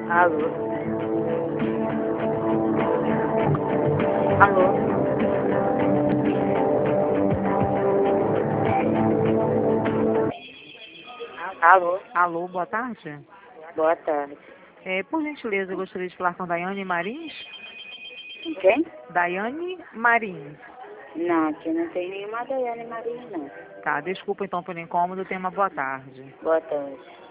Alô? Alô? Alô? Alô, boa tarde. Boa tarde. Por gentileza, eu gostaria de falar com a Daiane Marins. Com quem? Daiane Marins. Não, aqui não tem nenhuma Daiane Maria, não. Tá, desculpa então pelo incômodo, tenha uma boa tarde. Boa tarde.